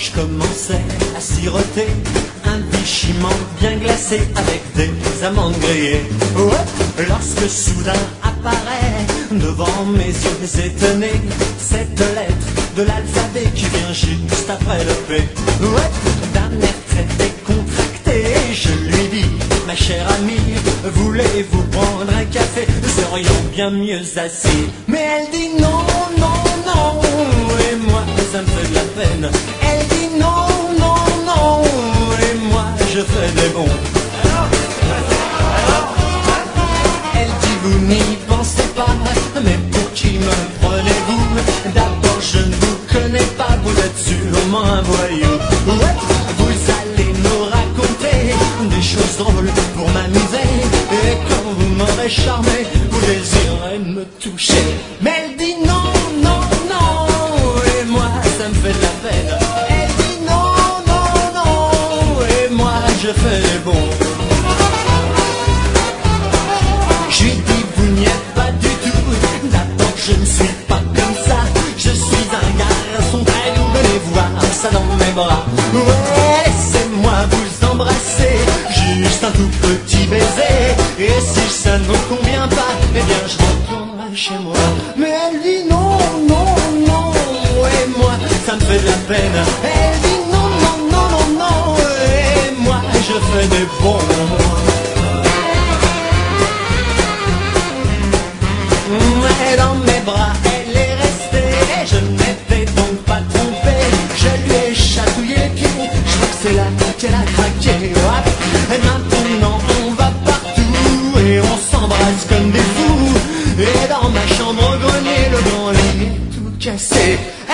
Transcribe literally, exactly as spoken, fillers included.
je commençais à siroter un bichiment bien glacé avec des amandes grillées. Ouais, lorsque soudain apparaît devant mes yeux étonnés cette lettre de l'alphabet qui vient juste après le P. Ouais, d'un air très décontracté, je lui dis: ma chère amie, voulez-vous prendre un café? Nous serions bien mieux assis. Mais elle dit non, non, non, et moi ça me fait de la peine. Elle dit non, non, non, et moi je fais des bons. Elle dit: vous n'y pensez pas, mais pour qui me prenez-vous? D'abord je ne vous connais pas, vous êtes sûrement un voyou. Ouais, vous allez nous raconter des choses drôles pour m'amuser, et quand vous m'aurez charmé, vous désirez me toucher. Mais elle dit non, non, non, et moi ça me fait de la peine. Elle dit non, non, non, et moi je fais les bons. Je lui dis: vous n'y êtes pas du tout, d'abord je ne suis pas comme ça, je suis un garçon très doux, venez voir ça dans mes bras. Ouais, laissez-moi vous embrasser, juste un tout petit baiser, et si ça ne vous convient pas, eh bien je retournerai chez moi. Mais elle dit non, non, non, et moi ça me fait de la peine. Elle dit non, non, non, non, non, et moi je fais des bons. Et dans mes bras elle est restée, et je ne m'étais donc pas trompé. Je lui ai chatouillé le pied, je crois que c'est là qu'elle a craqué. Et maintenant on va partout et on s'embrasse comme des fous. Et dans ma chambre au grenier, le grand lit est tout cassé.